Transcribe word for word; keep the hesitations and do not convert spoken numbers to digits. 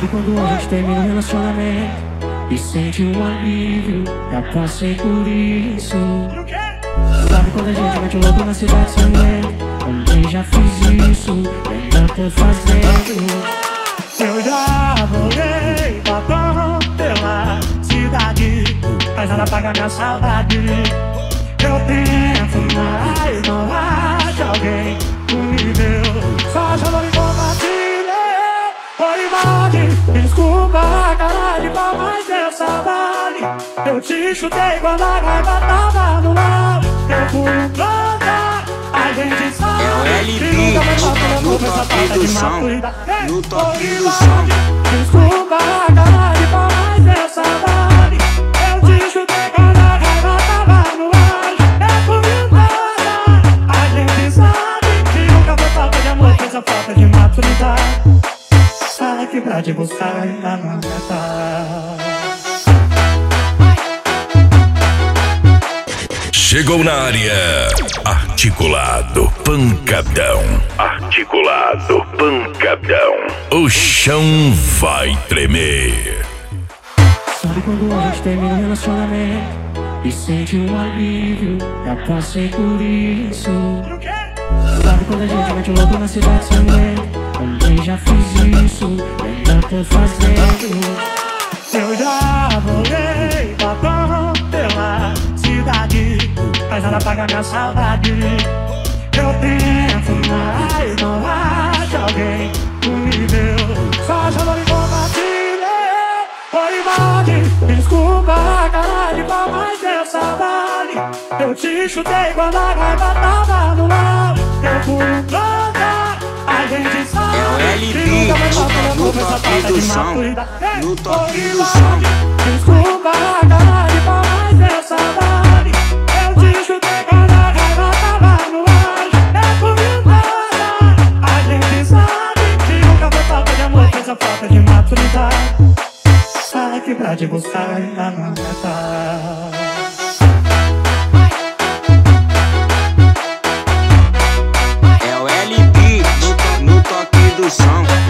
Sabe quando a gente termina um relacionamento e sente um alívio? Já passei por isso. Sabe quando a gente mete o louco na cidade sem medo? Também já fiz isso, ainda tô fazendo. Eu já voltei batom pela cidade, mas nada paga minha saudade. Eu tento, mas não acho alguém no nível. Só chamou me compartilhei. Foi imagem, desculpa, cara de pau, mas essa vale. Eu te chutei quando a raiva tava no ar. Eu fui pronta, a gente sabe. É o L B, no toque do som, no toque do som. Desculpa, cara de pau, mas essa vale. Eu te chutei quando a raiva tava no ar. Eu fui pronta, a gente sabe que nunca foi falta de amor, fez a falta de maturidade. Sai que pra te buscar ainda não tá. Chegou na área, articulado, pancadão. Articulado, pancadão. O chão vai tremer. Sabe quando a gente termina um relacionamento e sente um alívio? Já passei por isso. Sabe quando a gente mete o louco na cidade sem medo? Também já fiz isso, ainda tô fazendo. Eu já voltei batom pela cidade, mas nada paga minha saudade. Eu tento, mas não acho alguém no nível. Só chamou me compartilhei. Foi imagem, desculpa, cara de pau, mas essa vale. Eu te chutei quando a raiva tava no ar. Eu fui pronta, a gente sabe. É o L B, no toque do som, no toque do som. Desculpa, cara de pau, mas essa vale. Eu te chutei quando a raiva tava no ar. Eu fui pronta, a gente sabe que nunca foi falta de amor, fez a falta de maturidade. Sai que pra te buscar ainda não tá. É o L B, no, no toque do som.